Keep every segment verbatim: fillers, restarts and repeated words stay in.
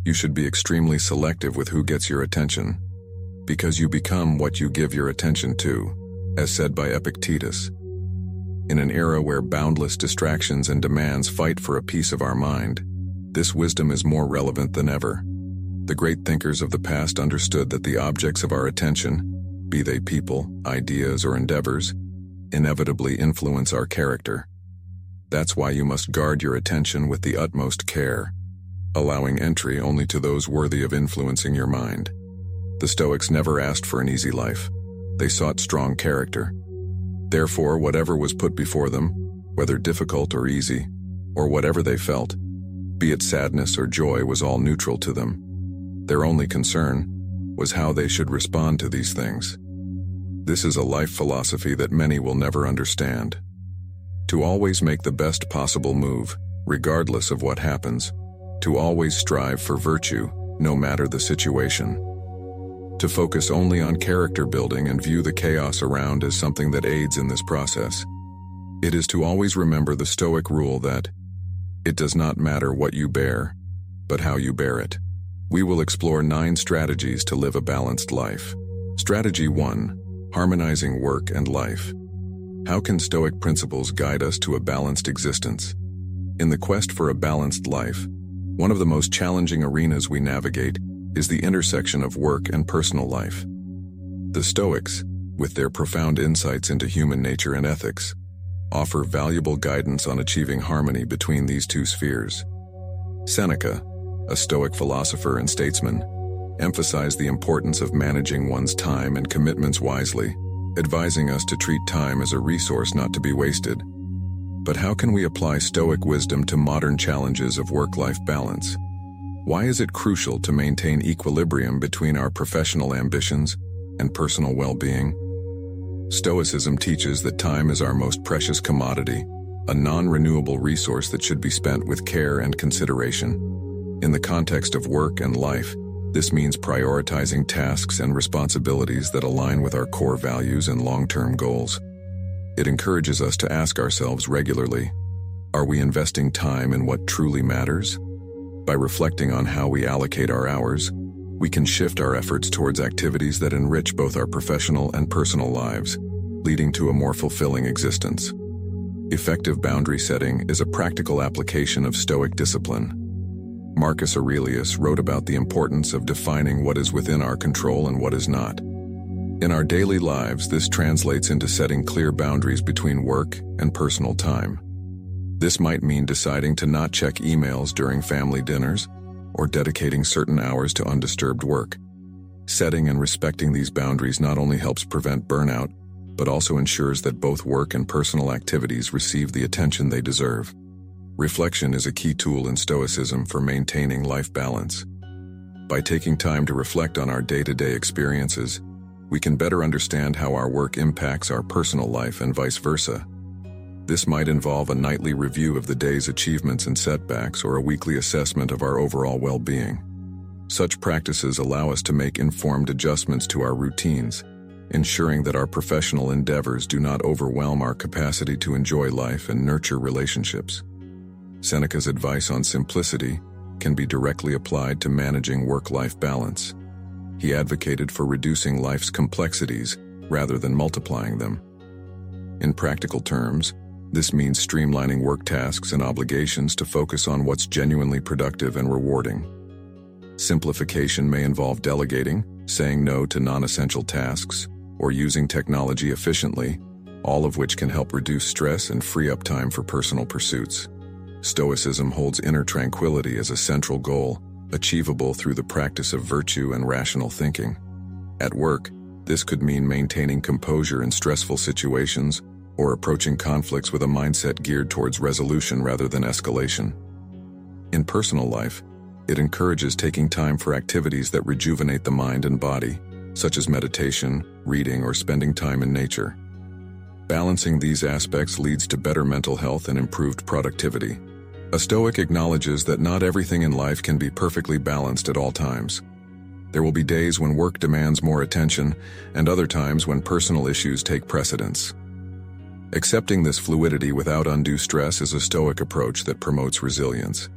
You should be extremely selective with who gets your attention, because you become what you give your attention to, as said by Epictetus. In an era where boundless distractions and demands fight for a piece of our mind, this wisdom is more relevant than ever. The great thinkers of the past understood that the objects of our attention, be they people, ideas, or endeavors, inevitably influence our character. That's why you must guard your attention with the utmost care, allowing entry only to those worthy of influencing your mind. The Stoics never asked for an easy life. They sought strong character. Therefore, whatever was put before them, whether difficult or easy, or whatever they felt, be it sadness or joy, was all neutral to them. Their only concern was how they should respond to these things. This is a life philosophy that many will never understand. To always make the best possible move, regardless of what happens. To always strive for virtue, no matter the situation. To focus only on character building and view the chaos around as something that aids in this process. It is to always remember the Stoic rule that it does not matter what you bear, but how you bear it. We will explore nine strategies to live a balanced life. Strategy one. Harmonizing work and life. How can Stoic principles guide us to a balanced existence? In the quest for a balanced life, one of the most challenging arenas we navigate is the intersection of work and personal life. The Stoics, with their profound insights into human nature and ethics, offer valuable guidance on achieving harmony between these two spheres. Seneca, a Stoic philosopher and statesman, emphasized the importance of managing one's time and commitments wisely, advising us to treat time as a resource not to be wasted. But how can we apply Stoic wisdom to modern challenges of work-life balance? Why is it crucial to maintain equilibrium between our professional ambitions and personal well-being? Stoicism teaches that time is our most precious commodity, a non-renewable resource that should be spent with care and consideration. In the context of work and life, this means prioritizing tasks and responsibilities that align with our core values and long-term goals. It encourages us to ask ourselves regularly, are we investing time in what truly matters? By reflecting on how we allocate our hours, we can shift our efforts towards activities that enrich both our professional and personal lives, leading to a more fulfilling existence. Effective boundary setting is a practical application of Stoic discipline. Marcus Aurelius wrote about the importance of defining what is within our control and what is not. In our daily lives, this translates into setting clear boundaries between work and personal time. This might mean deciding to not check emails during family dinners, or dedicating certain hours to undisturbed work. Setting and respecting these boundaries not only helps prevent burnout, but also ensures that both work and personal activities receive the attention they deserve. Reflection is a key tool in Stoicism for maintaining life balance. By taking time to reflect on our day-to-day experiences, we can better understand how our work impacts our personal life and vice versa. This might involve a nightly review of the day's achievements and setbacks, or a weekly assessment of our overall well-being. Such practices allow us to make informed adjustments to our routines, ensuring that our professional endeavors do not overwhelm our capacity to enjoy life and nurture relationships. Seneca's advice on simplicity can be directly applied to managing work-life balance. He advocated for reducing life's complexities rather than multiplying them. In practical terms, this means streamlining work tasks and obligations to focus on what's genuinely productive and rewarding. Simplification may involve delegating, saying no to non-essential tasks, or using technology efficiently, all of which can help reduce stress and free up time for personal pursuits. Stoicism holds inner tranquility as a central goal, achievable through the practice of virtue and rational thinking. At work, this could mean maintaining composure in stressful situations, or approaching conflicts with a mindset geared towards resolution rather than escalation. In personal life, it encourages taking time for activities that rejuvenate the mind and body, such as meditation, reading, or spending time in nature. Balancing these aspects leads to better mental health and improved productivity. A Stoic acknowledges that not everything in life can be perfectly balanced at all times. There will be days when work demands more attention, and other times when personal issues take precedence. Accepting this fluidity without undue stress is a Stoic approach that promotes resilience.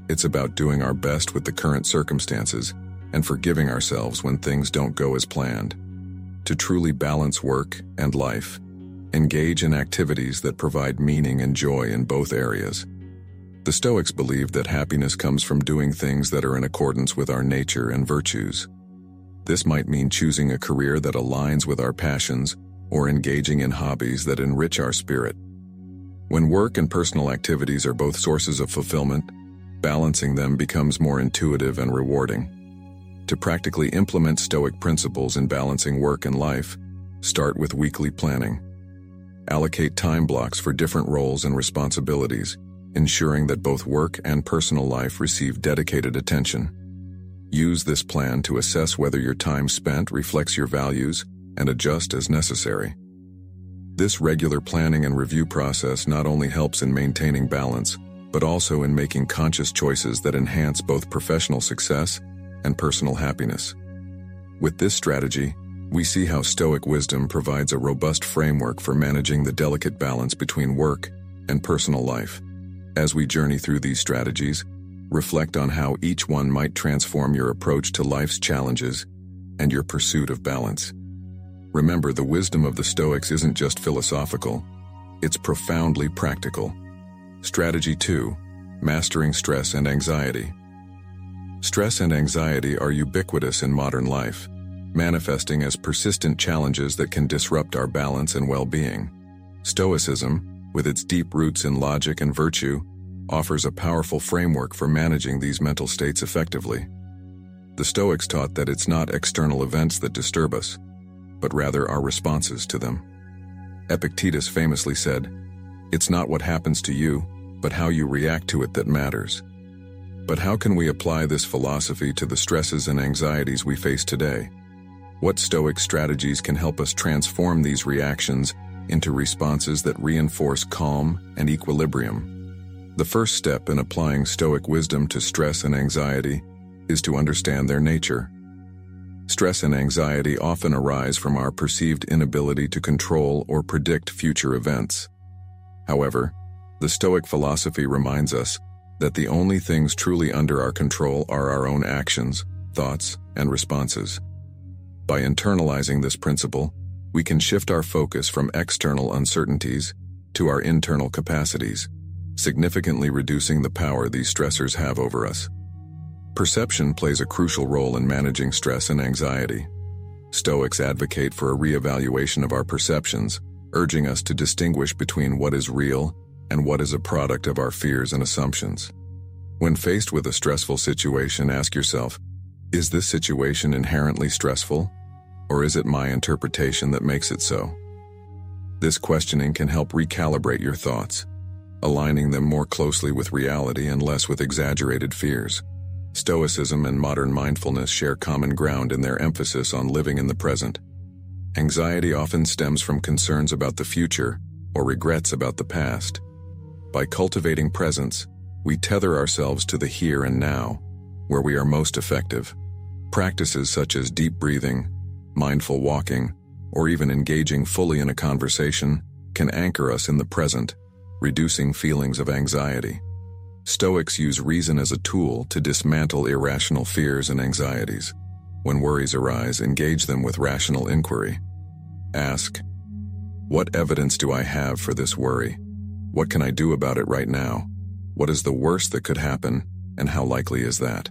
It's about doing our best with the current circumstances and forgiving ourselves when things don't go as planned. To truly balance work and life, engage in activities that provide meaning and joy in both areas. The Stoics believed that happiness comes from doing things that are in accordance with our nature and virtues. This might mean choosing a career that aligns with our passions or engaging in hobbies that enrich our spirit. When work and personal activities are both sources of fulfillment, balancing them becomes more intuitive and rewarding. To practically implement Stoic principles in balancing work and life, start with weekly planning. Allocate time blocks for different roles and responsibilities, ensuring that both work and personal life receive dedicated attention. Use this plan to assess whether your time spent reflects your values and adjust as necessary. This regular planning and review process not only helps in maintaining balance, but also in making conscious choices that enhance both professional success and personal happiness. With this strategy, we see how Stoic wisdom provides a robust framework for managing the delicate balance between work and personal life. As we journey through these strategies, reflect on how each one might transform your approach to life's challenges and your pursuit of balance. Remember, the wisdom of the Stoics isn't just philosophical, it's profoundly practical. Strategy two, mastering stress and anxiety. Stress and anxiety are ubiquitous in modern life, manifesting as persistent challenges that can disrupt our balance and well-being. Stoicism, with its deep roots in logic and virtue, offers a powerful framework for managing these mental states effectively. The Stoics taught that it's not external events that disturb us, but rather our responses to them. Epictetus famously said, "It's not what happens to you, but how you react to it that matters." But how can we apply this philosophy to the stresses and anxieties we face today? What Stoic strategies can help us transform these reactions into responses that reinforce calm and equilibrium? The first step in applying Stoic wisdom to stress and anxiety is to understand their nature. Stress and anxiety often arise from our perceived inability to control or predict future events. However, the Stoic philosophy reminds us that the only things truly under our control are our own actions, thoughts, and responses. By internalizing this principle, we can shift our focus from external uncertainties to our internal capacities, significantly reducing the power these stressors have over us. Perception plays a crucial role in managing stress and anxiety. Stoics advocate for a reevaluation of our perceptions, urging us to distinguish between what is real and what is a product of our fears and assumptions. When faced with a stressful situation, ask yourself, is this situation inherently stressful, or is it my interpretation that makes it so? This questioning can help recalibrate your thoughts, aligning them more closely with reality and less with exaggerated fears. Stoicism and modern mindfulness share common ground in their emphasis on living in the present. Anxiety often stems from concerns about the future or regrets about the past. By cultivating presence, we tether ourselves to the here and now, where we are most effective. Practices such as deep breathing, mindful walking, or even engaging fully in a conversation can anchor us in the present, reducing feelings of anxiety. Stoics use reason as a tool to dismantle irrational fears and anxieties. When worries arise, engage them with rational inquiry. Ask, what evidence do I have for this worry? What can I do about it right now? What is the worst that could happen, and how likely is that?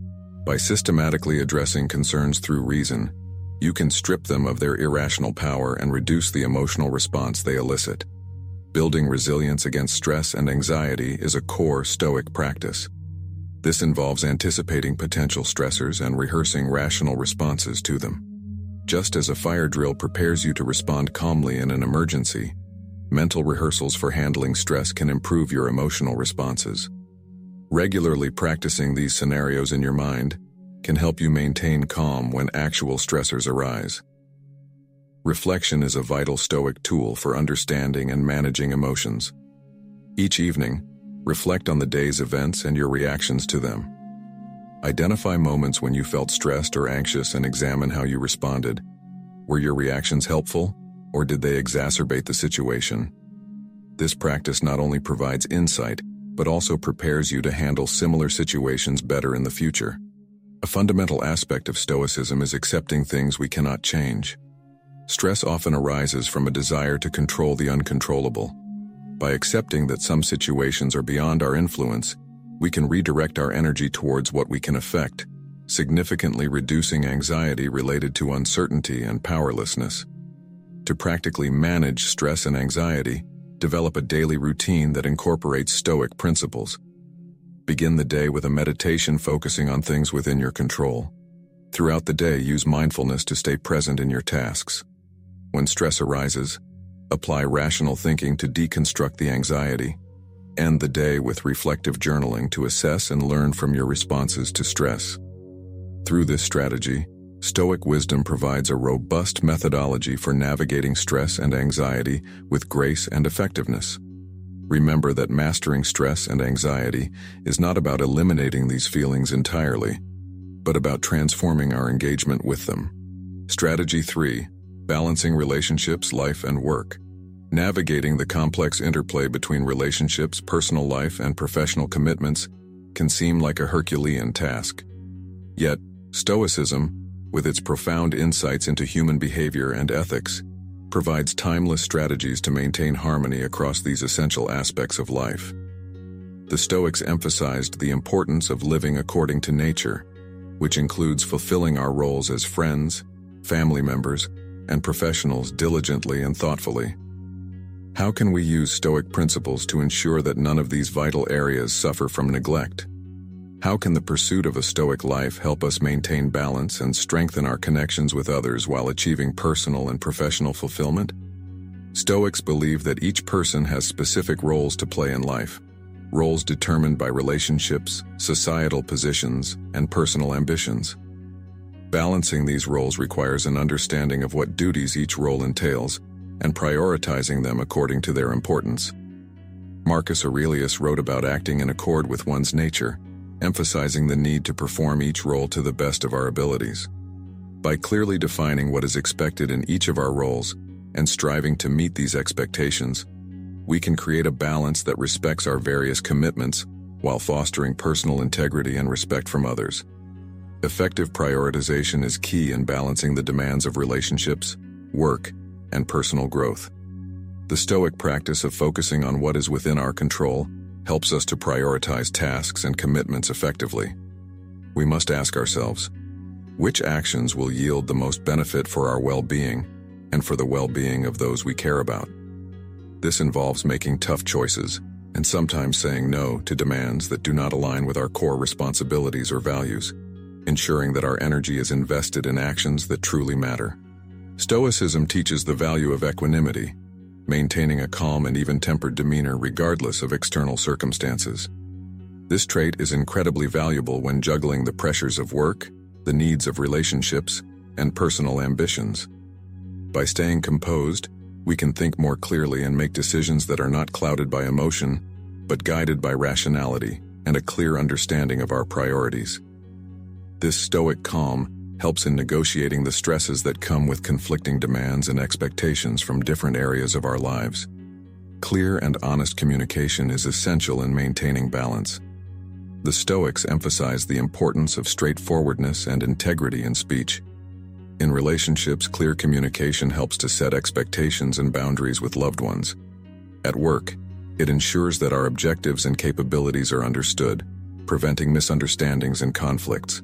By systematically addressing concerns through reason, you can strip them of their irrational power and reduce the emotional response they elicit. Building resilience against stress and anxiety is a core Stoic practice. This involves anticipating potential stressors and rehearsing rational responses to them. Just as a fire drill prepares you to respond calmly in an emergency, mental rehearsals for handling stress can improve your emotional responses. Regularly practicing these scenarios in your mind can help you maintain calm when actual stressors arise. Reflection is a vital Stoic tool for understanding and managing emotions. Each evening, reflect on the day's events and your reactions to them. Identify moments when you felt stressed or anxious and examine how you responded. Were your reactions helpful, or did they exacerbate the situation? This practice not only provides insight, but also prepares you to handle similar situations better in the future. A fundamental aspect of Stoicism is accepting things we cannot change. Stress often arises from a desire to control the uncontrollable. By accepting that some situations are beyond our influence, we can redirect our energy towards what we can affect, significantly reducing anxiety related to uncertainty and powerlessness. To practically manage stress and anxiety, develop a daily routine that incorporates Stoic principles. Begin the day with a meditation focusing on things within your control. Throughout the day, use mindfulness to stay present in your tasks. When stress arises, apply rational thinking to deconstruct the anxiety. End the day with reflective journaling to assess and learn from your responses to stress. Through this strategy, Stoic wisdom provides a robust methodology for navigating stress and anxiety with grace and effectiveness. Remember that mastering stress and anxiety is not about eliminating these feelings entirely, but about transforming our engagement with them. Strategy three. Balancing relationships, life, and work. Navigating the complex interplay between relationships, personal life, and professional commitments can seem like a Herculean task. Yet, Stoicism, with its profound insights into human behavior and ethics, provides timeless strategies to maintain harmony across these essential aspects of life. The Stoics emphasized the importance of living according to nature, which includes fulfilling our roles as friends, family members, and professionals diligently and thoughtfully. How can we use Stoic principles to ensure that none of these vital areas suffer from neglect? How can the pursuit of a Stoic life help us maintain balance and strengthen our connections with others while achieving personal and professional fulfillment? Stoics believe that each person has specific roles to play in life, roles determined by relationships, societal positions, and personal ambitions. Balancing these roles requires an understanding of what duties each role entails and prioritizing them according to their importance. Marcus Aurelius wrote about acting in accord with one's nature, emphasizing the need to perform each role to the best of our abilities. By clearly defining what is expected in each of our roles and striving to meet these expectations, we can create a balance that respects our various commitments while fostering personal integrity and respect from others. Effective prioritization is key in balancing the demands of relationships, work, and personal growth. The Stoic practice of focusing on what is within our control helps us to prioritize tasks and commitments effectively. We must ask ourselves, which actions will yield the most benefit for our well-being and for the well-being of those we care about? This involves making tough choices and sometimes saying no to demands that do not align with our core responsibilities or values, ensuring that our energy is invested in actions that truly matter. Stoicism teaches the value of equanimity, maintaining a calm and even-tempered demeanor regardless of external circumstances. This trait is incredibly valuable when juggling the pressures of work, the needs of relationships, and personal ambitions. By staying composed, we can think more clearly and make decisions that are not clouded by emotion, but guided by rationality and a clear understanding of our priorities. This Stoic calm helps in negotiating the stresses that come with conflicting demands and expectations from different areas of our lives. Clear and honest communication is essential in maintaining balance. The Stoics emphasize the importance of straightforwardness and integrity in speech. In relationships, clear communication helps to set expectations and boundaries with loved ones. At work, it ensures that our objectives and capabilities are understood, preventing misunderstandings and conflicts.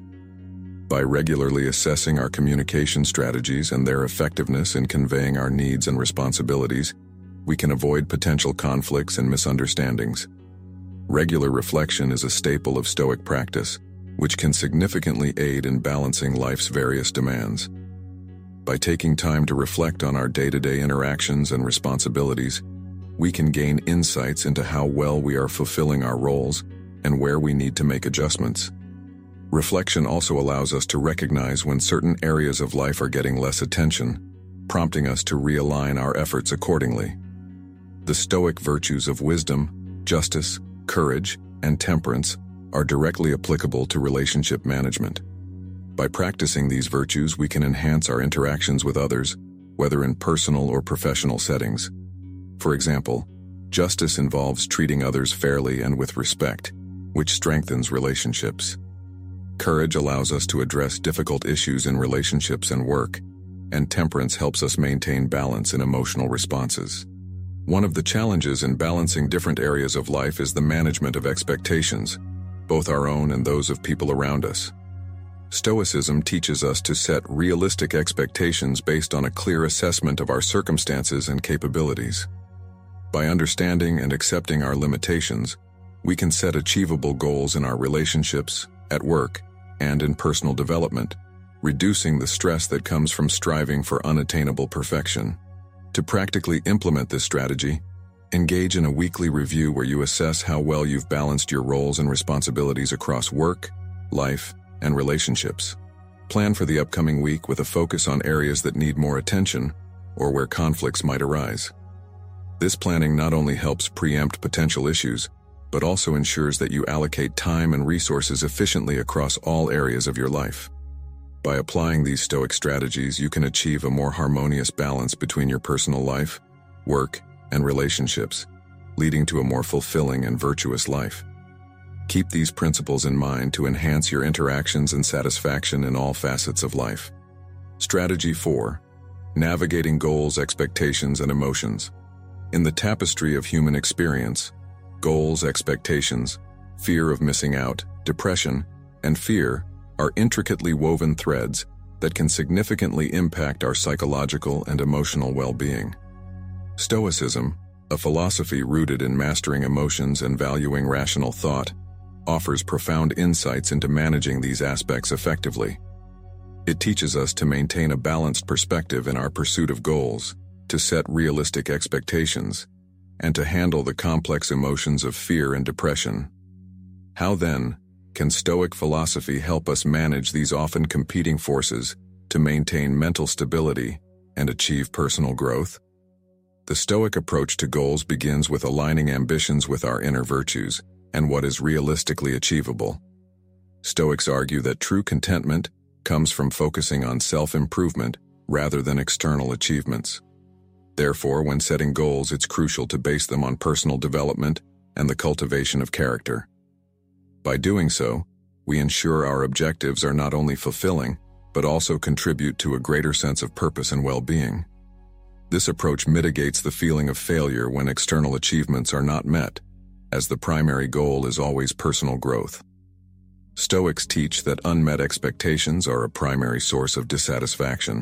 By regularly assessing our communication strategies and their effectiveness in conveying our needs and responsibilities, we can avoid potential conflicts and misunderstandings. Regular reflection is a staple of Stoic practice, which can significantly aid in balancing life's various demands. By taking time to reflect on our day-to-day interactions and responsibilities, we can gain insights into how well we are fulfilling our roles and where we need to make adjustments. Reflection also allows us to recognize when certain areas of life are getting less attention, prompting us to realign our efforts accordingly. The Stoic virtues of wisdom, justice, courage, and temperance are directly applicable to relationship management. By practicing these virtues, we can enhance our interactions with others, whether in personal or professional settings. For example, Justice involves treating others fairly and with respect, which strengthens relationships. Courage allows us to address difficult issues in relationships and work, and temperance helps us maintain balance in emotional responses. One of the challenges in balancing different areas of life is the management of expectations, both our own and those of people around us. Stoicism teaches us to set realistic expectations based on a clear assessment of our circumstances and capabilities. By understanding and accepting our limitations, we can set achievable goals in our relationships, at work, and in personal development, reducing the stress that comes from striving for unattainable perfection. To practically implement this strategy, engage in a weekly review where you assess how well you've balanced your roles and responsibilities across work, life, and relationships. Plan for the upcoming week with a focus on areas that need more attention or where conflicts might arise. This planning not only helps preempt potential issues, but also ensures that you allocate time and resources efficiently across all areas of your life. By applying these Stoic strategies, you can achieve a more harmonious balance between your personal life, work, and relationships, leading to a more fulfilling and virtuous life. Keep these principles in mind to enhance your interactions and satisfaction in all facets of life. Strategy four. Navigating goals, expectations, and emotions. In the tapestry of human experience, goals, expectations, fear of missing out, depression, and fear are intricately woven threads that can significantly impact our psychological and emotional well-being. Stoicism, a philosophy rooted in mastering emotions and valuing rational thought, offers profound insights into managing these aspects effectively. It teaches us to maintain a balanced perspective in our pursuit of goals, to set realistic expectations, and to handle the complex emotions of fear and depression. How then can Stoic philosophy help us manage these often competing forces to maintain mental stability and achieve personal growth? The Stoic approach to goals begins with aligning ambitions with our inner virtues and what is realistically achievable. Stoics argue that true contentment comes from focusing on self-improvement rather than external achievements. Therefore, when setting goals, it's crucial to base them on personal development and the cultivation of character. By doing so, we ensure our objectives are not only fulfilling, but also contribute to a greater sense of purpose and well-being. This approach mitigates the feeling of failure when external achievements are not met, as the primary goal is always personal growth. Stoics teach that unmet expectations are a primary source of dissatisfaction.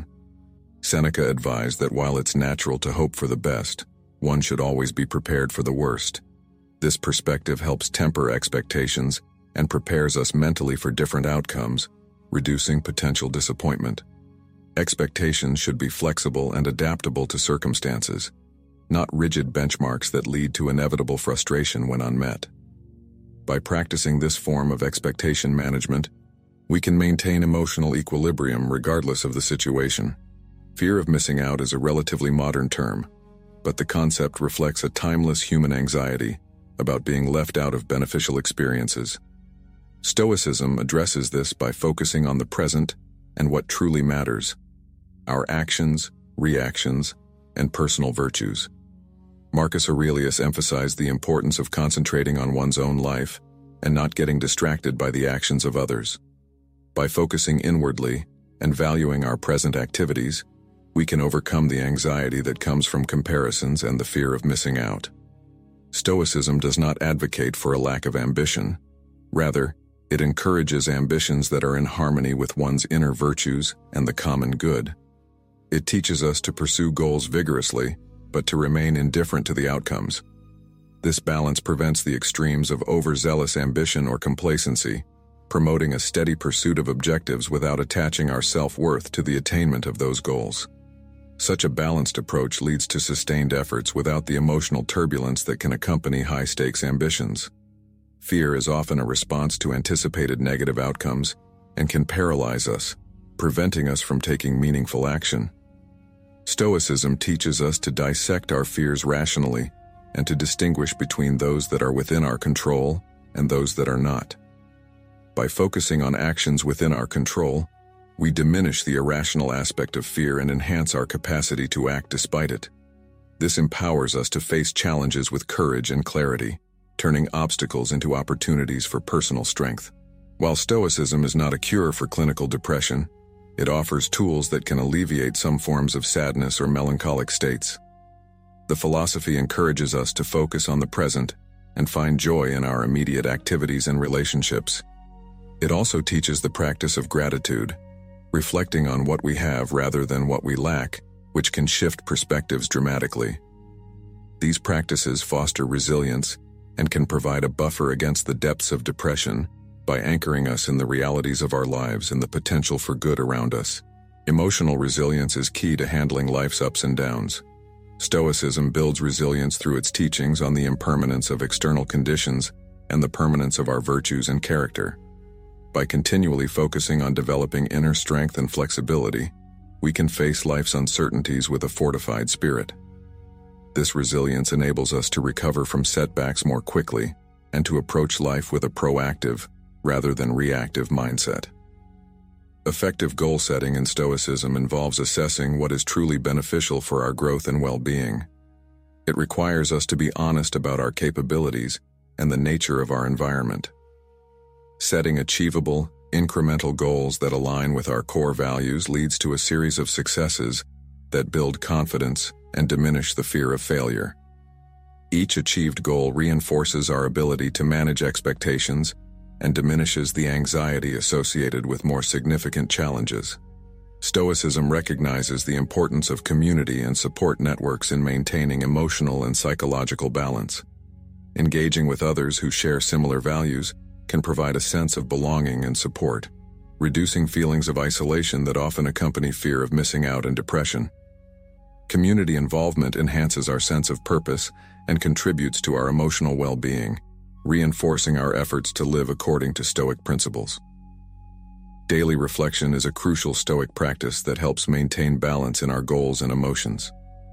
Seneca advised that while it's natural to hope for the best, one should always be prepared for the worst. This perspective helps temper expectations and prepares us mentally for different outcomes, reducing potential disappointment. Expectations should be flexible and adaptable to circumstances, not rigid benchmarks that lead to inevitable frustration when unmet. By practicing this form of expectation management, we can maintain emotional equilibrium regardless of the situation. Fear of missing out is a relatively modern term, but the concept reflects a timeless human anxiety about being left out of beneficial experiences. Stoicism addresses this by focusing on the present and what truly matters: our actions, reactions, and personal virtues. Marcus Aurelius emphasized the importance of concentrating on one's own life and not getting distracted by the actions of others. By focusing inwardly and valuing our present activities, we can overcome the anxiety that comes from comparisons and the fear of missing out. Stoicism does not advocate for a lack of ambition. Rather, it encourages ambitions that are in harmony with one's inner virtues and the common good. It teaches us to pursue goals vigorously, but to remain indifferent to the outcomes. This balance prevents the extremes of overzealous ambition or complacency, promoting a steady pursuit of objectives without attaching our self-worth to the attainment of those goals. Such a balanced approach leads to sustained efforts without the emotional turbulence that can accompany high-stakes ambitions. Fear is often a response to anticipated negative outcomes and can paralyze us, preventing us from taking meaningful action. Stoicism teaches us to dissect our fears rationally and to distinguish between those that are within our control and those that are not. By focusing on actions within our control, we diminish the irrational aspect of fear and enhance our capacity to act despite it. This empowers us to face challenges with courage and clarity, turning obstacles into opportunities for personal strength. While Stoicism is not a cure for clinical depression, it offers tools that can alleviate some forms of sadness or melancholic states. The philosophy encourages us to focus on the present and find joy in our immediate activities and relationships. It also teaches the practice of gratitude, reflecting on what we have rather than what we lack, which can shift perspectives dramatically. These practices foster resilience and can provide a buffer against the depths of depression by anchoring us in the realities of our lives and the potential for good around us. Emotional resilience is key to handling life's ups and downs. Stoicism builds resilience through its teachings on the impermanence of external conditions and the permanence of our virtues and character. By continually focusing on developing inner strength and flexibility, we can face life's uncertainties with a fortified spirit. This resilience enables us to recover from setbacks more quickly and to approach life with a proactive, rather than reactive mindset. Effective goal setting in Stoicism involves assessing what is truly beneficial for our growth and well-being. It requires us to be honest about our capabilities and the nature of our environment. Setting achievable, incremental goals that align with our core values leads to a series of successes that build confidence and diminish the fear of failure. Each achieved goal reinforces our ability to manage expectations and diminishes the anxiety associated with more significant challenges. Stoicism recognizes the importance of community and support networks in maintaining emotional and psychological balance. Engaging with others who share similar values can provide a sense of belonging and support, reducing feelings of isolation that often accompany fear of missing out and depression. Community involvement enhances our sense of purpose and contributes to our emotional well-being, reinforcing our efforts to live according to Stoic principles. Daily reflection is a crucial Stoic practice that helps maintain balance in our goals and emotions.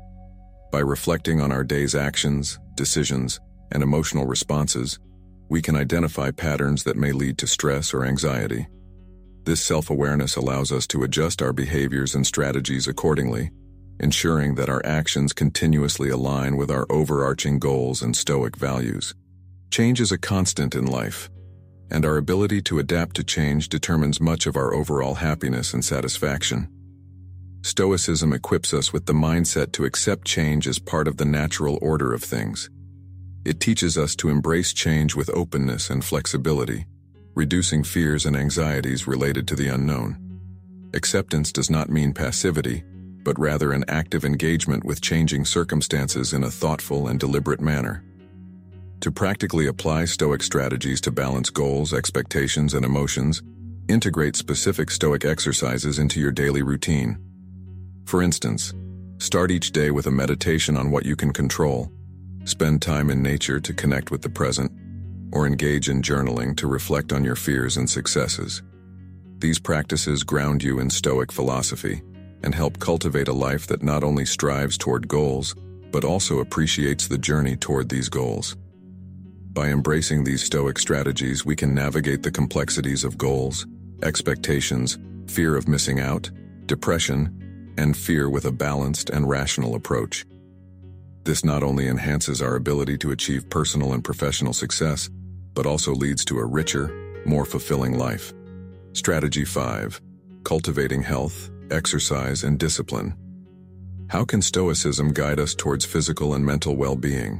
By reflecting on our day's actions, decisions, and emotional responses, we can identify patterns that may lead to stress or anxiety. This self-awareness allows us to adjust our behaviors and strategies accordingly, ensuring that our actions continuously align with our overarching goals and Stoic values. Change is a constant in life, and our ability to adapt to change determines much of our overall happiness and satisfaction. Stoicism equips us with the mindset to accept change as part of the natural order of things. It teaches us to embrace change with openness and flexibility, reducing fears and anxieties related to the unknown. Acceptance does not mean passivity, but rather an active engagement with changing circumstances in a thoughtful and deliberate manner. To practically apply Stoic strategies to balance goals, expectations, and emotions, integrate specific Stoic exercises into your daily routine. For instance, start each day with a meditation on what you can control, spend time in nature to connect with the present, or engage in journaling to reflect on your fears and successes. These practices ground you in Stoic philosophy and help cultivate a life that not only strives toward goals, but also appreciates the journey toward these goals. By embracing these Stoic strategies, we can navigate the complexities of goals, expectations, fear of missing out, depression, and fear with a balanced and rational approach. This not only enhances our ability to achieve personal and professional success, but also leads to a richer, more fulfilling life. Strategy five. Cultivating health, exercise, and discipline. How can Stoicism guide us towards physical and mental well-being?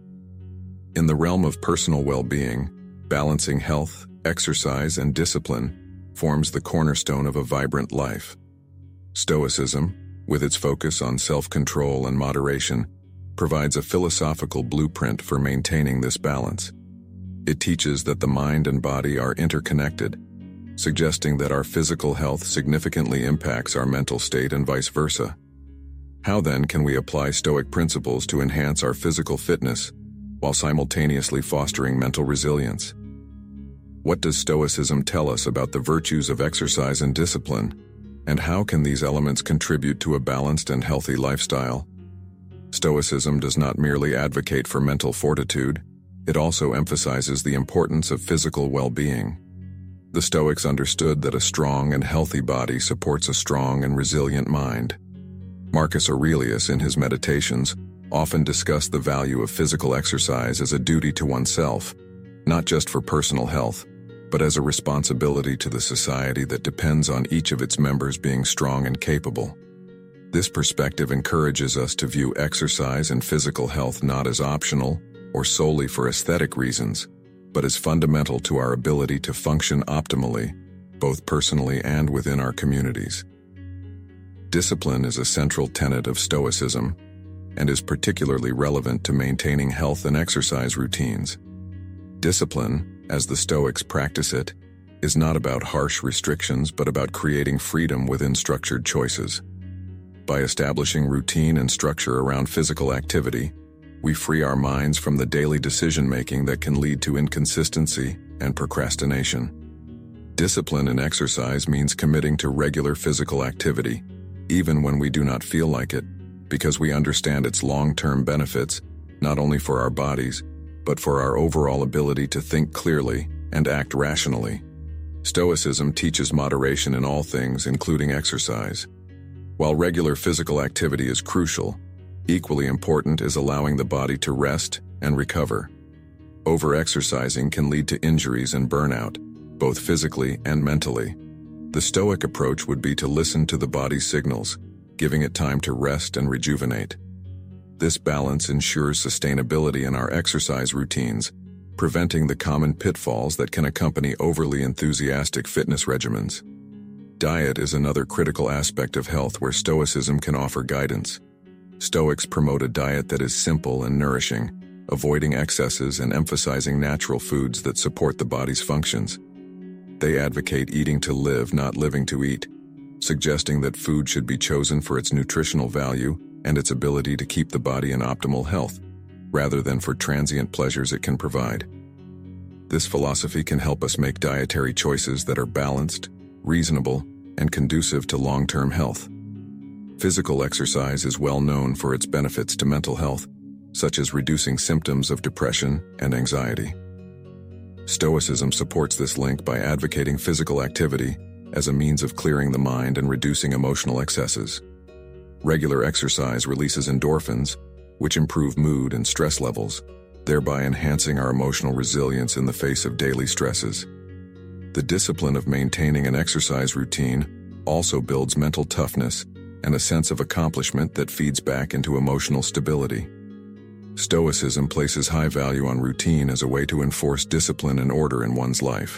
In the realm of personal well-being, balancing health, exercise, and discipline forms the cornerstone of a vibrant life. Stoicism, with its focus on self-control and moderation, provides a philosophical blueprint for maintaining this balance. It teaches that the mind and body are interconnected, suggesting that our physical health significantly impacts our mental state and vice versa. How then can we apply Stoic principles to enhance our physical fitness while simultaneously fostering mental resilience? What does Stoicism tell us about the virtues of exercise and discipline, and how can these elements contribute to a balanced and healthy lifestyle? Stoicism does not merely advocate for mental fortitude, it also emphasizes the importance of physical well-being. The Stoics understood that a strong and healthy body supports a strong and resilient mind. Marcus Aurelius, in his Meditations, often discuss the value of physical exercise as a duty to oneself, not just for personal health, but as a responsibility to the society that depends on each of its members being strong and capable. This perspective encourages us to view exercise and physical health not as optional or solely for aesthetic reasons, but as fundamental to our ability to function optimally, both personally and within our communities. Discipline is a central tenet of Stoicism and is particularly relevant to maintaining health and exercise routines. Discipline, as the Stoics practice it, is not about harsh restrictions but about creating freedom within structured choices. By establishing routine and structure around physical activity, we free our minds from the daily decision-making that can lead to inconsistency and procrastination. Discipline in exercise means committing to regular physical activity, even when we do not feel like it, because we understand its long-term benefits, not only for our bodies, but for our overall ability to think clearly and act rationally. Stoicism teaches moderation in all things, including exercise. While regular physical activity is crucial, equally important is allowing the body to rest and recover. Over-exercising can lead to injuries and burnout, both physically and mentally. The Stoic approach would be to listen to the body's signals, giving it time to rest and rejuvenate. This balance ensures sustainability in our exercise routines, preventing the common pitfalls that can accompany overly enthusiastic fitness regimens. Diet is another critical aspect of health where Stoicism can offer guidance. Stoics promote a diet that is simple and nourishing, avoiding excesses and emphasizing natural foods that support the body's functions. They advocate eating to live, not living to eat, suggesting that food should be chosen for its nutritional value and its ability to keep the body in optimal health, rather than for transient pleasures it can provide. This philosophy can help us make dietary choices that are balanced, reasonable, and conducive to long-term health. Physical exercise is well known for its benefits to mental health, such as reducing symptoms of depression and anxiety. Stoicism supports this link by advocating physical activity as a means of clearing the mind and reducing emotional excesses. Regular exercise releases endorphins, which improve mood and stress levels, thereby enhancing our emotional resilience in the face of daily stresses. The discipline of maintaining an exercise routine also builds mental toughness and a sense of accomplishment that feeds back into emotional stability. Stoicism places high value on routine as a way to enforce discipline and order in one's life.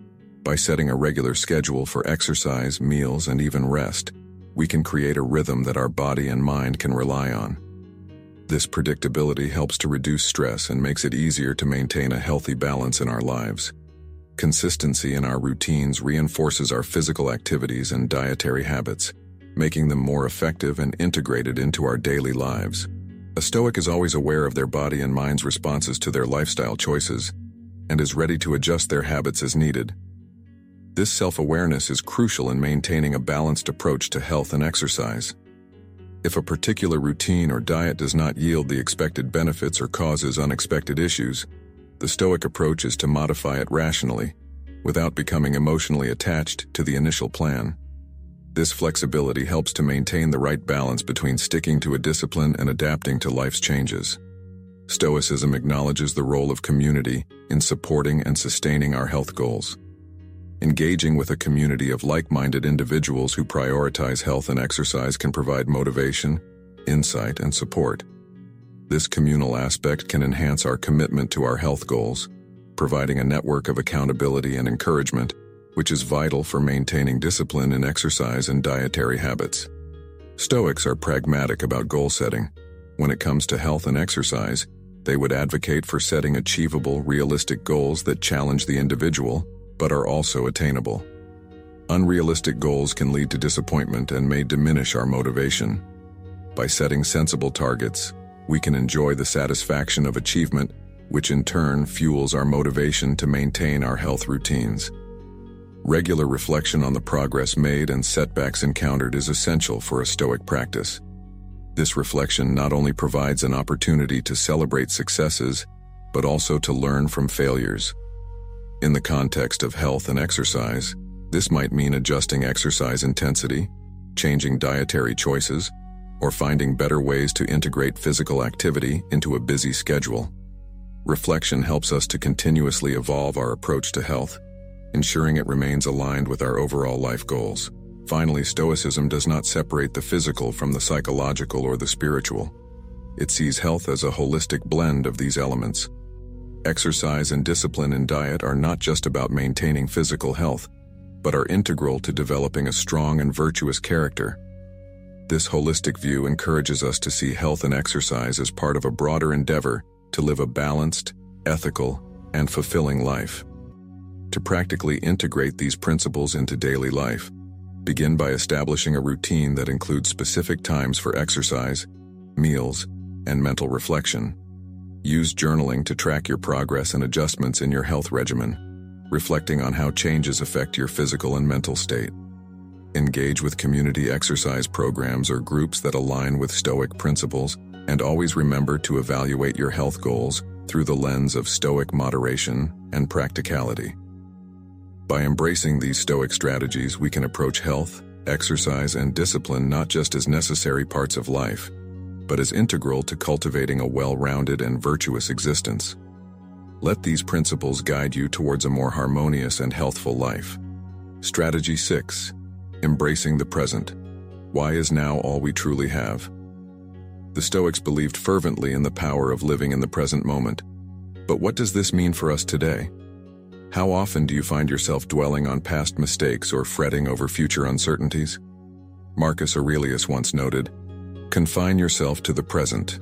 By setting a regular schedule for exercise, meals, and even rest, we can create a rhythm that our body and mind can rely on. This predictability helps to reduce stress and makes it easier to maintain a healthy balance in our lives. Consistency in our routines reinforces our physical activities and dietary habits, making them more effective and integrated into our daily lives. A Stoic is always aware of their body and mind's responses to their lifestyle choices, and is ready to adjust their habits as needed. This self-awareness is crucial in maintaining a balanced approach to health and exercise. If a particular routine or diet does not yield the expected benefits or causes unexpected issues, the Stoic approach is to modify it rationally, without becoming emotionally attached to the initial plan. This flexibility helps to maintain the right balance between sticking to a discipline and adapting to life's changes. Stoicism acknowledges the role of community in supporting and sustaining our health goals. Engaging with a community of like-minded individuals who prioritize health and exercise can provide motivation, insight, and support. This communal aspect can enhance our commitment to our health goals, providing a network of accountability and encouragement, which is vital for maintaining discipline in exercise and dietary habits. Stoics are pragmatic about goal setting. When it comes to health and exercise, they would advocate for setting achievable, realistic goals that challenge the individual, but are also attainable. Unrealistic goals can lead to disappointment and may diminish our motivation. By setting sensible targets, we can enjoy the satisfaction of achievement, which in turn fuels our motivation to maintain our health routines. Regular reflection on the progress made and setbacks encountered is essential for a Stoic practice. This reflection not only provides an opportunity to celebrate successes, but also to learn from failures. In the context of health and exercise, this might mean adjusting exercise intensity, changing dietary choices, or finding better ways to integrate physical activity into a busy schedule. Reflection helps us to continuously evolve our approach to health, ensuring it remains aligned with our overall life goals. Finally, Stoicism does not separate the physical from the psychological or the spiritual. It sees health as a holistic blend of these elements. Exercise and discipline in diet are not just about maintaining physical health, but are integral to developing a strong and virtuous character. This holistic view encourages us to see health and exercise as part of a broader endeavor to live a balanced, ethical, and fulfilling life. To practically integrate these principles into daily life, begin by establishing a routine that includes specific times for exercise, meals, and mental reflection. Use journaling to track your progress and adjustments in your health regimen, reflecting on how changes affect your physical and mental state. Engage with community exercise programs or groups that align with Stoic principles, and always remember to evaluate your health goals through the lens of Stoic moderation and practicality. By embracing these Stoic strategies, we can approach health, exercise, and discipline not just as necessary parts of life, but as integral to cultivating a well-rounded and virtuous existence. Let these principles guide you towards a more harmonious and healthful life. Strategy six. Embracing the present. Why is now all we truly have? The Stoics believed fervently in the power of living in the present moment. But what does this mean for us today? How often do you find yourself dwelling on past mistakes or fretting over future uncertainties? Marcus Aurelius once noted, "Confine yourself to the present."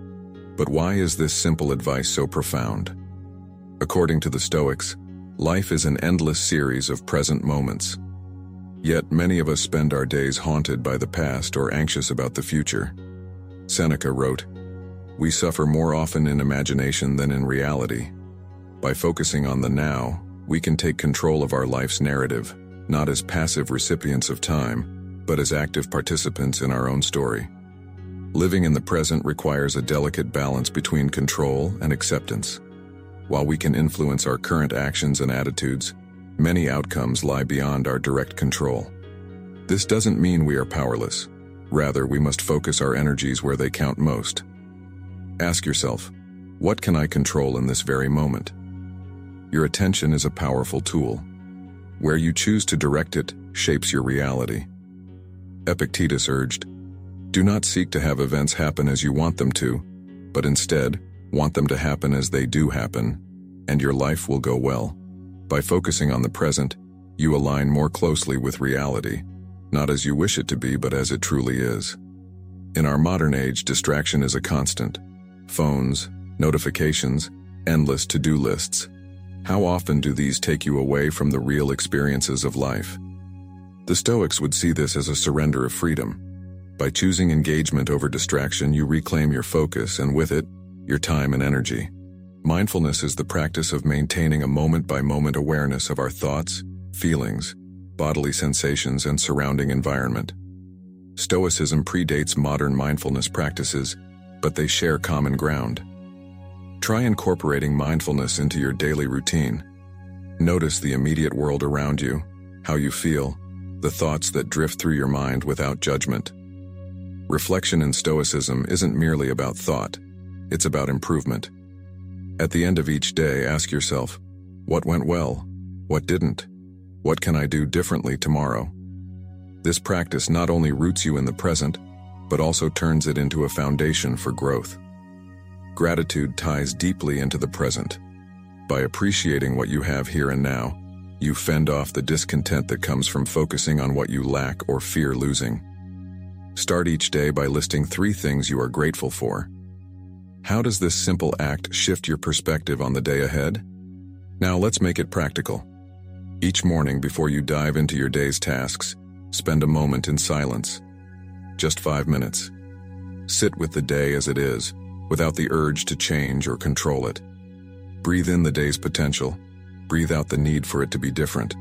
But why is this simple advice so profound? According to the Stoics, life is an endless series of present moments. Yet many of us spend our days haunted by the past or anxious about the future. Seneca wrote, "We suffer more often in imagination than in reality." By focusing on the now, we can take control of our life's narrative, not as passive recipients of time, but as active participants in our own story. Living in the present requires a delicate balance between control and acceptance. While we can influence our current actions and attitudes, many outcomes lie beyond our direct control. This doesn't mean we are powerless. Rather, we must focus our energies where they count most. Ask yourself, what can I control in this very moment? Your attention is a powerful tool. Where you choose to direct it shapes your reality. Epictetus urged, "Do not seek to have events happen as you want them to, but instead, want them to happen as they do happen, and your life will go well." By focusing on the present, you align more closely with reality, not as you wish it to be, but as it truly is. In our modern age, distraction is a constant. Phones, notifications, endless to-do lists. How often do these take you away from the real experiences of life? The Stoics would see this as a surrender of freedom. By choosing engagement over distraction, you reclaim your focus and with it, your time and energy. Mindfulness is the practice of maintaining a moment-by-moment awareness of our thoughts, feelings, bodily sensations, and surrounding environment. Stoicism predates modern mindfulness practices, but they share common ground. Try incorporating mindfulness into your daily routine. Notice the immediate world around you, how you feel, the thoughts that drift through your mind without judgment. Reflection in Stoicism isn't merely about thought, it's about improvement. At the end of each day, ask yourself, what went well? What didn't? What can I do differently tomorrow? This practice not only roots you in the present, but also turns it into a foundation for growth. Gratitude ties deeply into the present. By appreciating what you have here and now, you fend off the discontent that comes from focusing on what you lack or fear losing. Start each day by listing three things you are grateful for. How does this simple act shift your perspective on the day ahead? Now let's make it practical. Each morning before you dive into your day's tasks, spend a moment in silence. Just five minutes. Sit with the day as it is, without the urge to change or control it. Breathe in the day's potential. Breathe out the need for it to be different.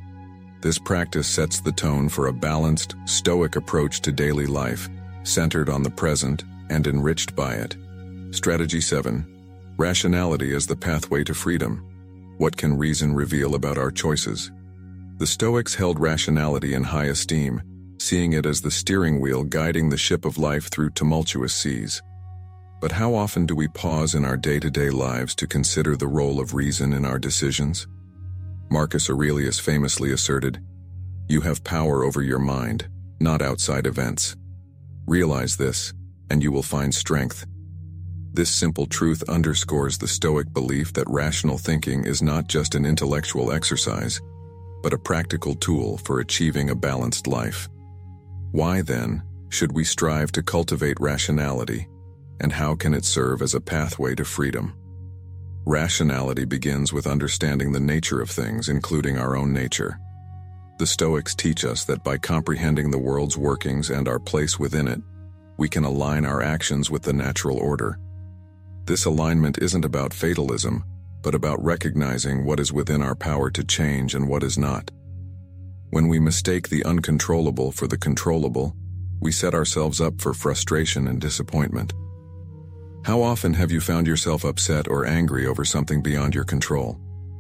This practice sets the tone for a balanced, stoic approach to daily life, centered on the present and enriched by it. Strategy seven. Rationality as the pathway to freedom. What can reason reveal about our choices? The Stoics held rationality in high esteem, seeing it as the steering wheel guiding the ship of life through tumultuous seas. But how often do we pause in our day-to-day lives to consider the role of reason in our decisions? Marcus Aurelius famously asserted, "You have power over your mind, not outside events. Realize this, and you will find strength." This simple truth underscores the Stoic belief that rational thinking is not just an intellectual exercise, but a practical tool for achieving a balanced life. Why, then, should we strive to cultivate rationality, and how can it serve as a pathway to freedom? Rationality begins with understanding the nature of things, including our own nature. The Stoics teach us that by comprehending the world's workings and our place within it, we can align our actions with the natural order. This alignment isn't about fatalism, but about recognizing what is within our power to change and what is not. When we mistake the uncontrollable for the controllable, we set ourselves up for frustration and disappointment. How often have you found yourself upset or angry over something beyond your control?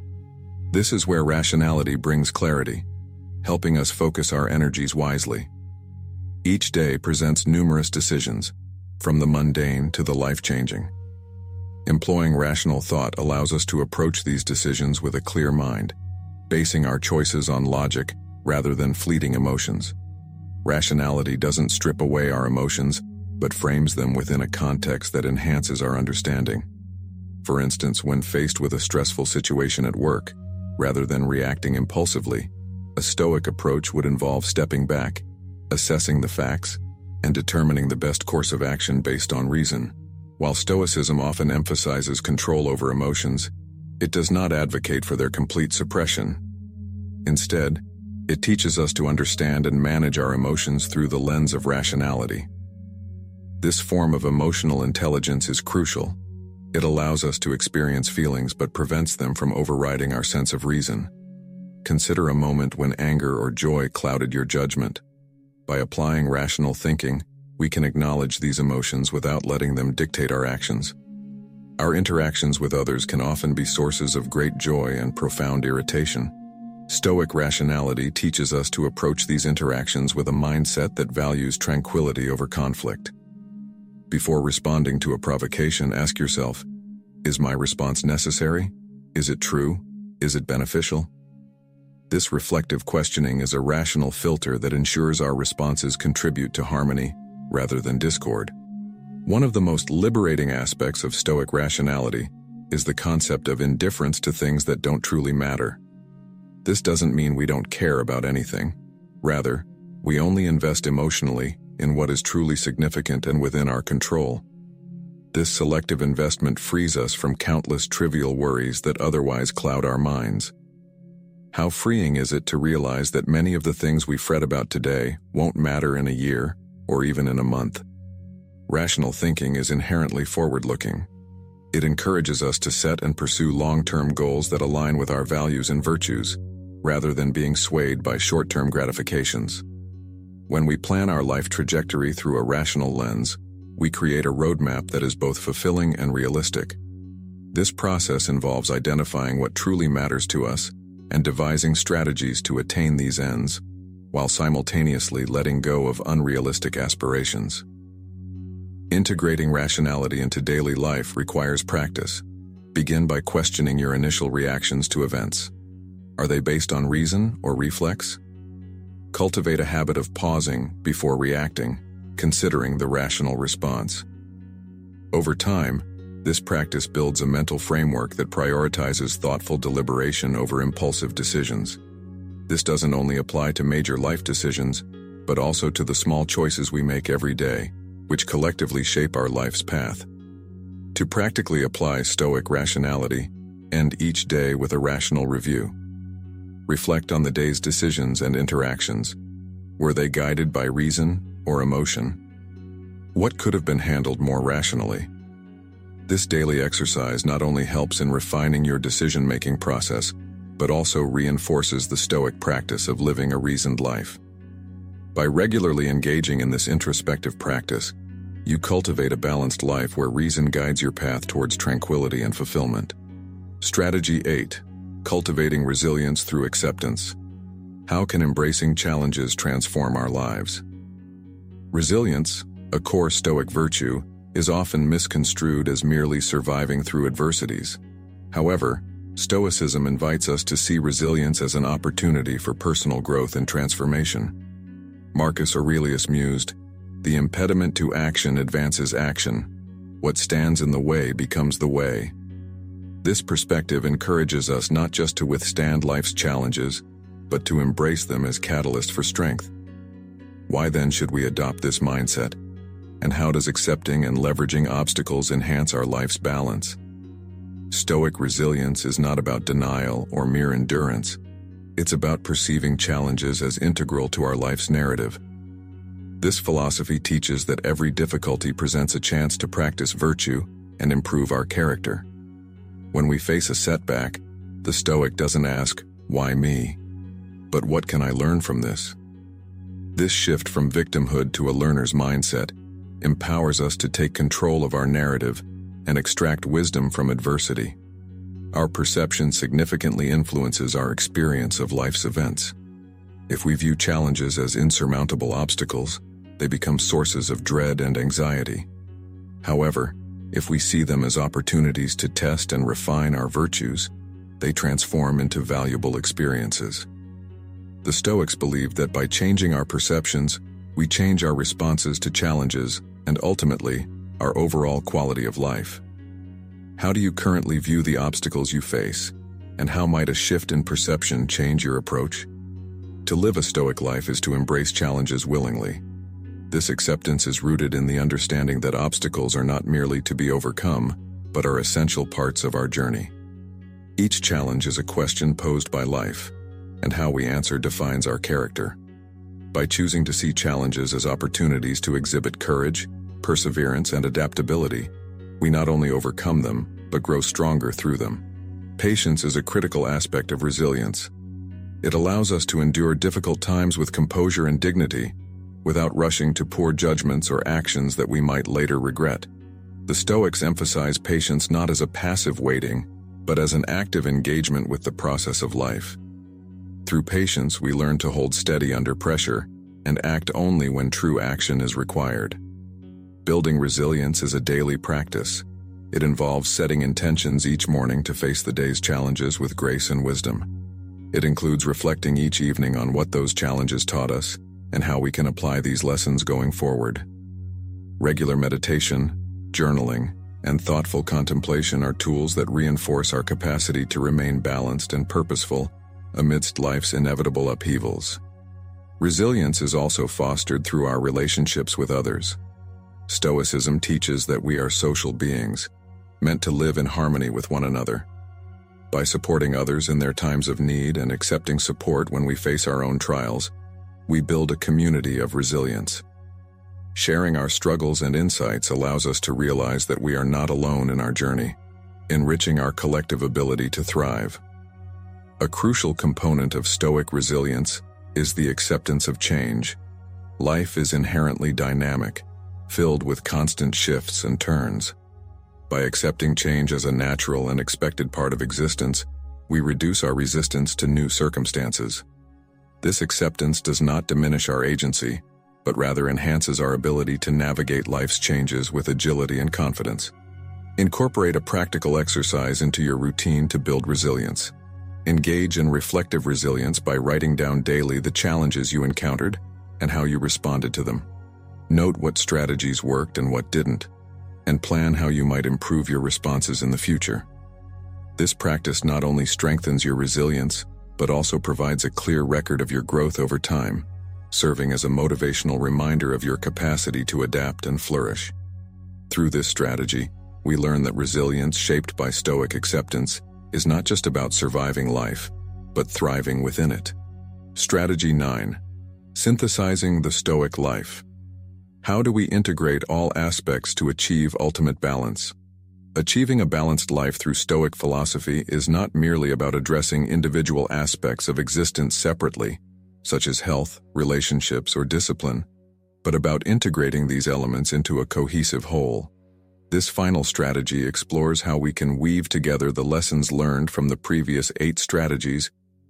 This is where rationality brings clarity, helping us focus our energies wisely. Each day presents numerous decisions, from the mundane to the life-changing. Employing rational thought allows us to approach these decisions with a clear mind, basing our choices on logic rather than fleeting emotions. Rationality doesn't strip away our emotions, but frames them within a context that enhances our understanding. For instance, when faced with a stressful situation at work, rather than reacting impulsively, a Stoic approach would involve stepping back, assessing the facts, and determining the best course of action based on reason. While Stoicism often emphasizes control over emotions, it does not advocate for their complete suppression. Instead, it teaches us to understand and manage our emotions through the lens of rationality. This form of emotional intelligence is crucial. It allows us to experience feelings but prevents them from overriding our sense of reason. Consider a moment when anger or joy clouded your judgment. By applying rational thinking, we can acknowledge these emotions without letting them dictate our actions. Our interactions with others can often be sources of great joy and profound irritation. Stoic rationality teaches us to approach these interactions with a mindset that values tranquility over conflict. Before responding to a provocation, ask yourself, is my response necessary? Is it true? Is it beneficial? This reflective questioning is a rational filter that ensures our responses contribute to harmony rather than discord. One of the most liberating aspects of Stoic rationality is the concept of indifference to things that don't truly matter. This doesn't mean we don't care about anything. Rather, we only invest emotionally in what is truly significant and within our control. This selective investment frees us from countless trivial worries that otherwise cloud our minds. How freeing is it to realize that many of the things we fret about today won't matter in a year or even in a month? Rational thinking is inherently forward-looking. It encourages us to set and pursue long-term goals that align with our values and virtues, rather than being swayed by short-term gratifications. When we plan our life trajectory through a rational lens, we create a roadmap that is both fulfilling and realistic. This process involves identifying what truly matters to us and devising strategies to attain these ends, while simultaneously letting go of unrealistic aspirations. Integrating rationality into daily life requires practice. Begin by questioning your initial reactions to events. Are they based on reason or reflex? Cultivate a habit of pausing before reacting, considering the rational response. Over time, this practice builds a mental framework that prioritizes thoughtful deliberation over impulsive decisions. This doesn't only apply to major life decisions, but also to the small choices we make every day, which collectively shape our life's path. To practically apply Stoic rationality, end each day with a rational review. Reflect on the day's decisions and interactions. Were they guided by reason or emotion? What could have been handled more rationally? This daily exercise not only helps in refining your decision-making process, but also reinforces the Stoic practice of living a reasoned life. By regularly engaging in this introspective practice, you cultivate a balanced life where reason guides your path towards tranquility and fulfillment. Strategy eight. Cultivating resilience through acceptance. How can embracing challenges transform our lives? Resilience, a core Stoic virtue, is often misconstrued as merely surviving through adversities. However, Stoicism invites us to see resilience as an opportunity for personal growth and transformation. Marcus Aurelius mused, "The impediment to action advances action. What stands in the way becomes the way." This perspective encourages us not just to withstand life's challenges, but to embrace them as catalysts for strength. Why then should we adopt this mindset? And how does accepting and leveraging obstacles enhance our life's balance? Stoic resilience is not about denial or mere endurance. It's about perceiving challenges as integral to our life's narrative. This philosophy teaches that every difficulty presents a chance to practice virtue and improve our character. When we face a setback, the Stoic doesn't ask, "Why me?" but "What can I learn from this?" This shift from victimhood to a learner's mindset empowers us to take control of our narrative and extract wisdom from adversity. Our perception significantly influences our experience of life's events. If we view challenges as insurmountable obstacles, they become sources of dread and anxiety. However, if we see them as opportunities to test and refine our virtues, they transform into valuable experiences. The Stoics believed that by changing our perceptions, we change our responses to challenges and ultimately, our overall quality of life. How do you currently view the obstacles you face, and how might a shift in perception change your approach? To live a Stoic life is to embrace challenges willingly. This acceptance is rooted in the understanding that obstacles are not merely to be overcome, but are essential parts of our journey. Each challenge is a question posed by life, and how we answer defines our character. By choosing to see challenges as opportunities to exhibit courage, perseverance, and adaptability, we not only overcome them, but grow stronger through them. Patience is a critical aspect of resilience. It allows us to endure difficult times with composure and dignity, without rushing to poor judgments or actions that we might later regret. The Stoics emphasize patience not as a passive waiting, but as an active engagement with the process of life. Through patience, we learn to hold steady under pressure and act only when true action is required. Building resilience is a daily practice. It involves setting intentions each morning to face the day's challenges with grace and wisdom. It includes reflecting each evening on what those challenges taught us and how we can apply these lessons going forward. Regular meditation, journaling, and thoughtful contemplation are tools that reinforce our capacity to remain balanced and purposeful amidst life's inevitable upheavals. Resilience is also fostered through our relationships with others. Stoicism teaches that we are social beings, meant to live in harmony with one another. By supporting others in their times of need and accepting support when we face our own trials, we build a community of resilience. Sharing our struggles and insights allows us to realize that we are not alone in our journey, enriching our collective ability to thrive. A crucial component of Stoic resilience is the acceptance of change. Life is inherently dynamic, filled with constant shifts and turns. By accepting change as a natural and expected part of existence, we reduce our resistance to new circumstances. This acceptance does not diminish our agency, but rather enhances our ability to navigate life's changes with agility and confidence. Incorporate a practical exercise into your routine to build resilience. Engage in reflective resilience by writing down daily the challenges you encountered and how you responded to them. Note what strategies worked and what didn't, and plan how you might improve your responses in the future. This practice not only strengthens your resilience, but also provides a clear record of your growth over time, serving as a motivational reminder of your capacity to adapt and flourish. Through this strategy, we learn that resilience shaped by Stoic acceptance is not just about surviving life, but thriving within it. Strategy nine. Synthesizing the Stoic life. How do we integrate all aspects to achieve ultimate balance? Achieving a balanced life through Stoic philosophy is not merely about addressing individual aspects of existence separately, such as health, relationships, or discipline, but about integrating these elements into a cohesive whole. This final strategy explores how we can weave together the lessons learned from the previous eight strategies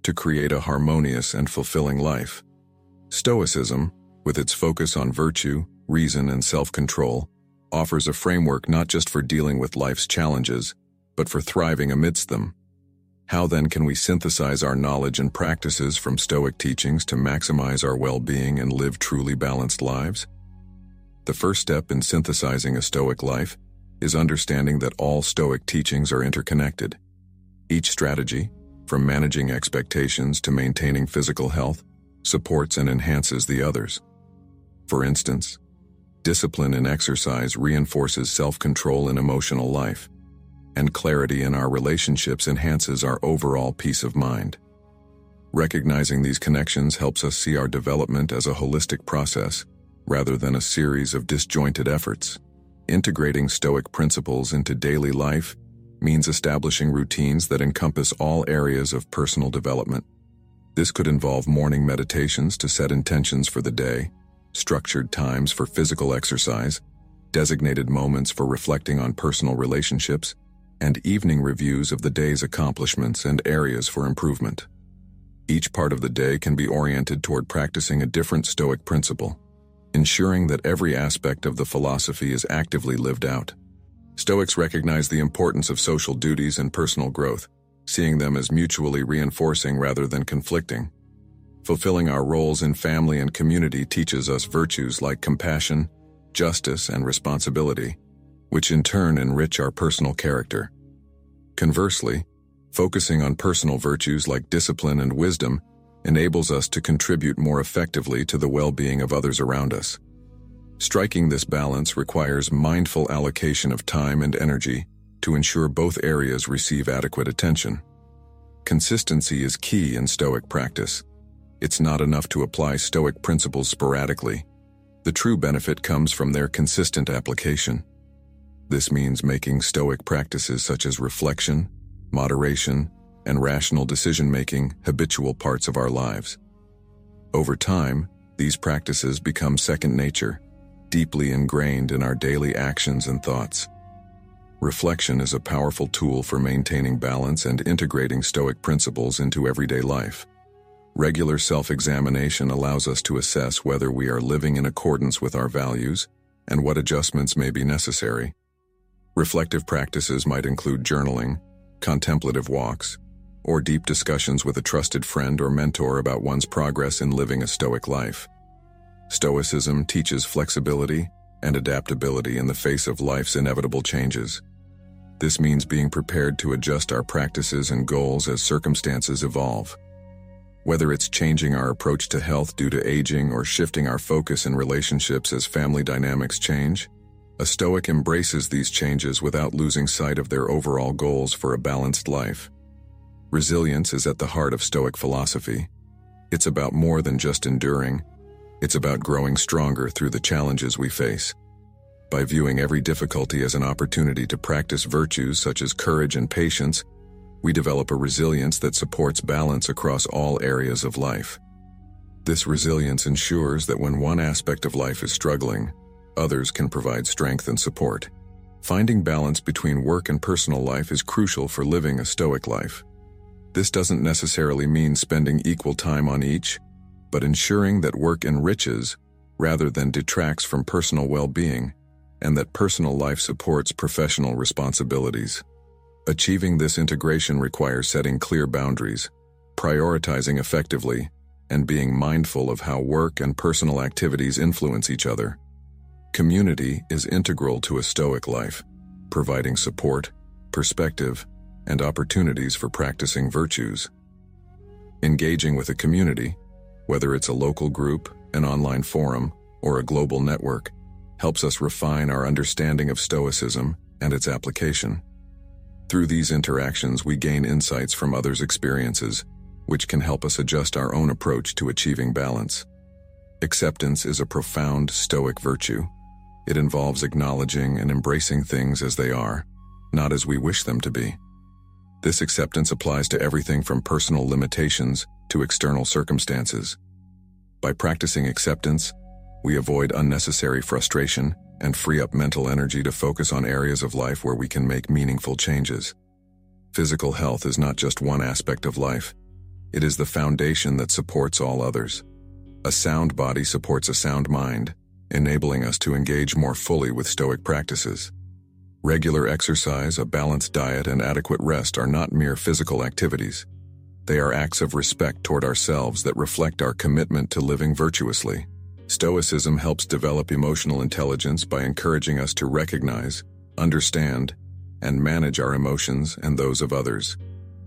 to create a harmonious and fulfilling life. Stoicism, with its focus on virtue, reason, and self-control, offers a framework not just for dealing with life's challenges, but for thriving amidst them. How then can we synthesize our knowledge and practices from Stoic teachings to maximize our well-being and live truly balanced lives? The first step in synthesizing a Stoic life is understanding that all Stoic teachings are interconnected. Each strategy, from managing expectations to maintaining physical health, supports and enhances the others. For instance, discipline in exercise reinforces self-control in emotional life, and clarity in our relationships enhances our overall peace of mind. Recognizing these connections helps us see our development as a holistic process, rather than a series of disjointed efforts. Integrating Stoic principles into daily life means establishing routines that encompass all areas of personal development. This could involve morning meditations to set intentions for the day, structured times for physical exercise, designated moments for reflecting on personal relationships, and evening reviews of the day's accomplishments and areas for improvement. Each part of the day can be oriented toward practicing a different Stoic principle, ensuring that every aspect of the philosophy is actively lived out. Stoics recognize the importance of social duties and personal growth, seeing them as mutually reinforcing rather than conflicting. Fulfilling our roles in family and community teaches us virtues like compassion, justice, and responsibility, which in turn enrich our personal character. Conversely, focusing on personal virtues like discipline and wisdom enables us to contribute more effectively to the well-being of others around us. Striking this balance requires mindful allocation of time and energy to ensure both areas receive adequate attention. Consistency is key in Stoic practice. It's not enough to apply Stoic principles sporadically. The true benefit comes from their consistent application. This means making Stoic practices such as reflection, moderation, and rational decision-making habitual parts of our lives. Over time, these practices become second nature, deeply ingrained in our daily actions and thoughts. Reflection is a powerful tool for maintaining balance and integrating Stoic principles into everyday life. Regular self-examination allows us to assess whether we are living in accordance with our values and what adjustments may be necessary. Reflective practices might include journaling, contemplative walks, or deep discussions with a trusted friend or mentor about one's progress in living a Stoic life. Stoicism teaches flexibility and adaptability in the face of life's inevitable changes. This means being prepared to adjust our practices and goals as circumstances evolve. Whether it's changing our approach to health due to aging or shifting our focus in relationships as family dynamics change, a Stoic embraces these changes without losing sight of their overall goals for a balanced life. Resilience is at the heart of Stoic philosophy. It's about more than just enduring. It's about growing stronger through the challenges we face. By viewing every difficulty as an opportunity to practice virtues such as courage and patience, we develop a resilience that supports balance across all areas of life. This resilience ensures that when one aspect of life is struggling, others can provide strength and support. Finding balance between work and personal life is crucial for living a Stoic life. This doesn't necessarily mean spending equal time on each, but ensuring that work enriches rather than detracts from personal well-being, and that personal life supports professional responsibilities. Achieving this integration requires setting clear boundaries, prioritizing effectively, and being mindful of how work and personal activities influence each other. Community is integral to a Stoic life, providing support, perspective, and opportunities for practicing virtues. Engaging with a community, whether it's a local group, an online forum, or a global network, helps us refine our understanding of Stoicism and its application. Through these interactions, we gain insights from others' experiences, which can help us adjust our own approach to achieving balance. Acceptance is a profound Stoic virtue. It involves acknowledging and embracing things as they are, not as we wish them to be. This acceptance applies to everything from personal limitations to external circumstances. By practicing acceptance, we avoid unnecessary frustration and free up mental energy to focus on areas of life where we can make meaningful changes. Physical health is not just one aspect of life. It is the foundation that supports all others. A sound body supports a sound mind, enabling us to engage more fully with Stoic practices. Regular exercise, a balanced diet, and adequate rest are not mere physical activities. They are acts of respect toward ourselves that reflect our commitment to living virtuously. Stoicism helps develop emotional intelligence by encouraging us to recognize, understand, and manage our emotions and those of others.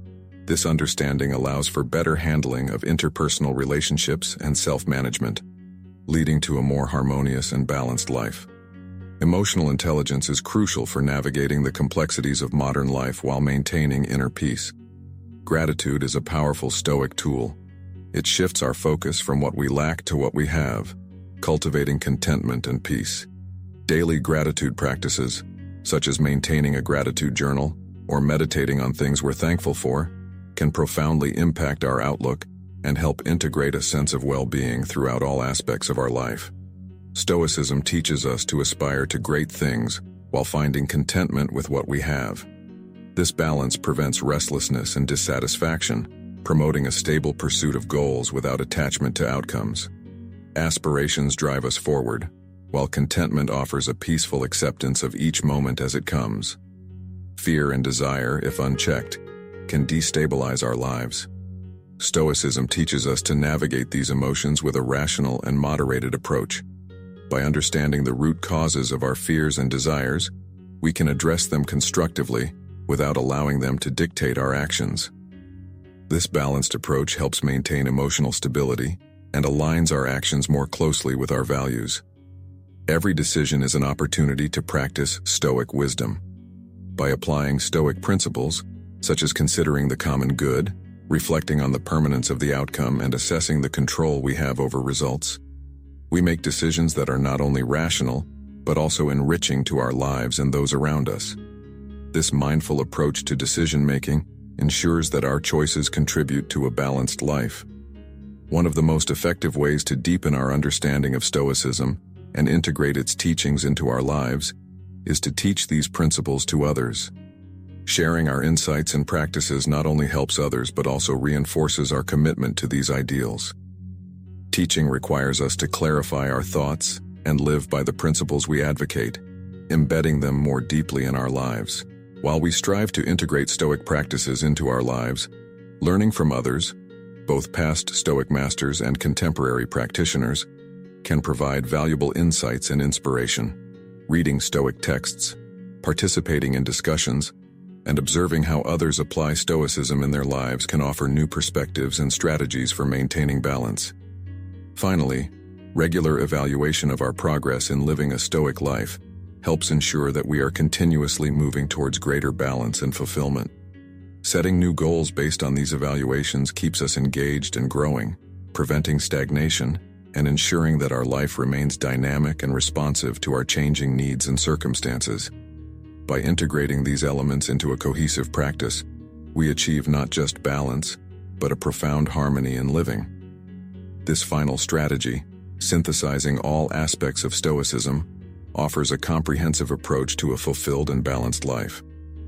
This understanding allows for better handling of interpersonal relationships and self-management, leading to a more harmonious and balanced life. Emotional intelligence is crucial for navigating the complexities of modern life while maintaining inner peace. Gratitude is a powerful Stoic tool. It shifts our focus from what we lack to what we have, cultivating contentment and peace. Daily gratitude practices, such as maintaining a gratitude journal or meditating on things we're thankful for, can profoundly impact our outlook and help integrate a sense of well-being throughout all aspects of our life. Stoicism teaches us to aspire to great things while finding contentment with what we have. This balance prevents restlessness and dissatisfaction, promoting a stable pursuit of goals without attachment to outcomes. Aspirations drive us forward, while contentment offers a peaceful acceptance of each moment as it comes. Fear and desire, if unchecked, can destabilize our lives. Stoicism teaches us to navigate these emotions with a rational and moderated approach. By understanding the root causes of our fears and desires, we can address them constructively without allowing them to dictate our actions. This balanced approach helps maintain emotional stability and aligns our actions more closely with our values. Every decision is an opportunity to practice Stoic wisdom. By applying Stoic principles, such as considering the common good, reflecting on the permanence of the outcome, and assessing the control we have over results, we make decisions that are not only rational, but also enriching to our lives and those around us. This mindful approach to decision-making ensures that our choices contribute to a balanced life. One of the most effective ways to deepen our understanding of Stoicism and integrate its teachings into our lives is to teach these principles to others. Sharing our insights and practices not only helps others but also reinforces our commitment to these ideals. Teaching requires us to clarify our thoughts and live by the principles we advocate, embedding them more deeply in our lives. While we strive to integrate Stoic practices into our lives, learning from others, both past Stoic masters and contemporary practitioners, can provide valuable insights and inspiration. Reading Stoic texts, participating in discussions, and observing how others apply Stoicism in their lives can offer new perspectives and strategies for maintaining balance. Finally, regular evaluation of our progress in living a Stoic life helps ensure that we are continuously moving towards greater balance and fulfillment. Setting new goals based on these evaluations keeps us engaged and growing, preventing stagnation and ensuring that our life remains dynamic and responsive to our changing needs and circumstances. By integrating these elements into a cohesive practice, we achieve not just balance, but a profound harmony in living. This final strategy, synthesizing all aspects of Stoicism, offers a comprehensive approach to a fulfilled and balanced life.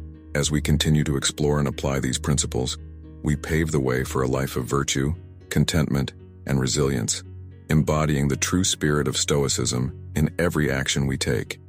As we continue to explore and apply these principles, we pave the way for a life of virtue, contentment, and resilience, embodying the true spirit of Stoicism in every action we take.